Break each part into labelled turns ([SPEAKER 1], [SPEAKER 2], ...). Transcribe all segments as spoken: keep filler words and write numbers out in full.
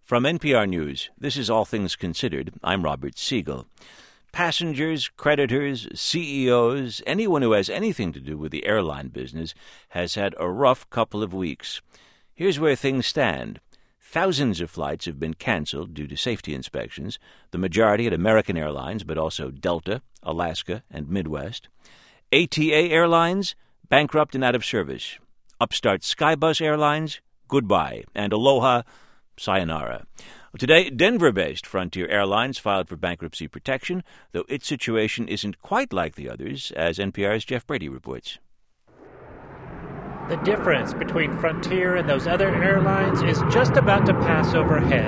[SPEAKER 1] From N P R News, this is All Things Considered. I'm Robert Siegel. Passengers, creditors, C E Os, anyone who has anything to do with the airline business has had a rough couple of weeks. Here's where things stand. Thousands of flights have been canceled due to safety inspections, the majority at American Airlines, but also Delta, Alaska, and Midwest. A T A Airlines, bankrupt and out of service. Upstart Skybus Airlines, goodbye. And Aloha, sayonara. Today, Denver-based Frontier Airlines filed for bankruptcy protection, though its situation isn't quite like the others, as N P R's Jeff Brady reports.
[SPEAKER 2] The difference between Frontier and those other airlines is just about to pass overhead.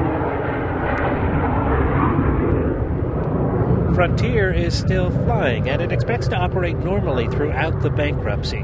[SPEAKER 2] Frontier is still flying, and it expects to operate normally throughout the bankruptcy.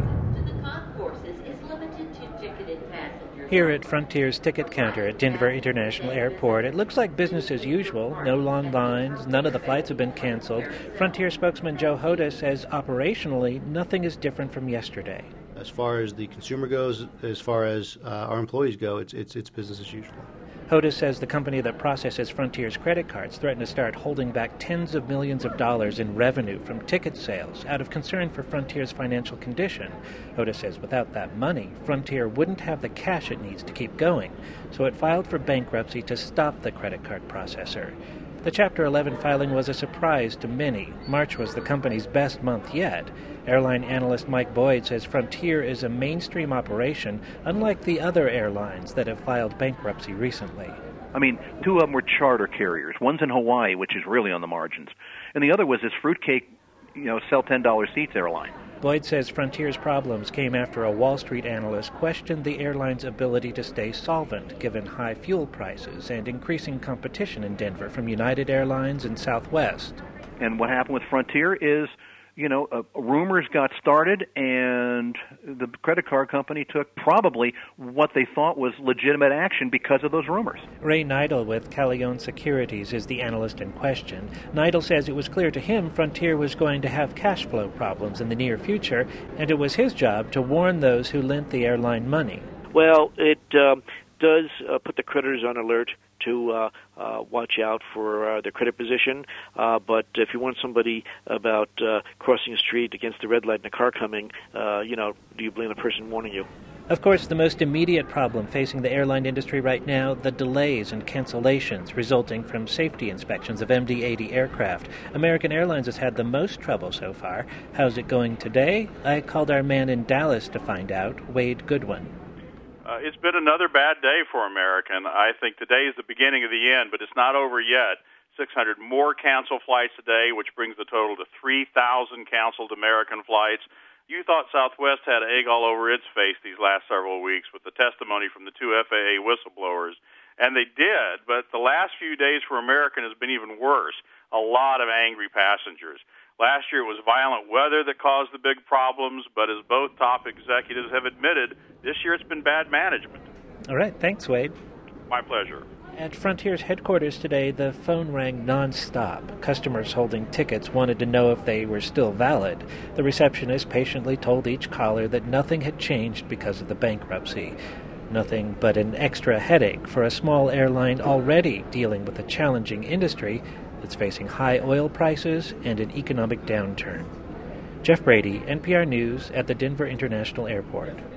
[SPEAKER 2] Here at Frontier's ticket counter at Denver International Airport, it looks like business as usual. No long lines, none of the flights have been canceled. Frontier spokesman Joe Hoda says operationally, nothing is different from yesterday.
[SPEAKER 3] As far as the consumer goes, as far as uh, our employees go, it's, it's, it's business as usual.
[SPEAKER 2] Hoda says the company that processes Frontier's credit cards threatened to start holding back tens of millions of dollars in revenue from ticket sales out of concern for Frontier's financial condition. Hoda says without that money, Frontier wouldn't have the cash it needs to keep going, so it filed for bankruptcy to stop the credit card processor. The Chapter eleven filing was a surprise to many. March was the company's best month yet. Airline analyst Mike Boyd says Frontier is a mainstream operation, unlike the other airlines that have filed bankruptcy recently.
[SPEAKER 4] I mean, two of them were charter carriers. One's in Hawaii, which is really on the margins, and the other was this fruitcake, you know, sell ten dollar seats airline.
[SPEAKER 2] Boyd says Frontier's problems came after a Wall Street analyst questioned the airline's ability to stay solvent given high fuel prices and increasing competition in Denver from United Airlines and Southwest.
[SPEAKER 4] And what happened with Frontier is, you know, uh, rumors got started, and the credit card company took probably what they thought was legitimate action because of those rumors.
[SPEAKER 2] Ray Neidl with Callione Securities is the analyst in question. Neidl says it was clear to him Frontier was going to have cash flow problems in the near future, and it was his job to warn those who lent the airline money.
[SPEAKER 5] Well, it um, does uh, put the creditors on alert to uh, uh, watch out for uh, their credit position. Uh, but if you warn somebody about uh, crossing a street against the red light and a car coming, uh, you know, do you blame the person warning you?
[SPEAKER 2] Of course, the most immediate problem facing the airline industry right now, the delays and cancellations resulting from safety inspections of M D eighty aircraft. American Airlines has had the most trouble so far. How's it going today? I called our man in Dallas to find out, Wade Goodwin.
[SPEAKER 6] Uh, it's been another bad day for American. I think today is the beginning of the end, but it's not over yet. six hundred more canceled flights today, which brings the total to three thousand canceled American flights. You thought Southwest had egg all over its face these last several weeks with the testimony from the two F A A whistleblowers, and they did, but the last few days for American has been even worse. A lot of angry passengers. Last year it was violent weather that caused the big problems, but as both top executives have admitted, this year it's been bad management.
[SPEAKER 2] All right, thanks, Wade.
[SPEAKER 6] My pleasure.
[SPEAKER 2] At Frontier's headquarters today, the phone rang nonstop. Customers holding tickets wanted to know if they were still valid. The receptionist patiently told each caller that nothing had changed because of the bankruptcy. Nothing but an extra headache for a small airline already dealing with a challenging industry that's facing high oil prices and an economic downturn. Jeff Brady, N P R News at the Denver International Airport.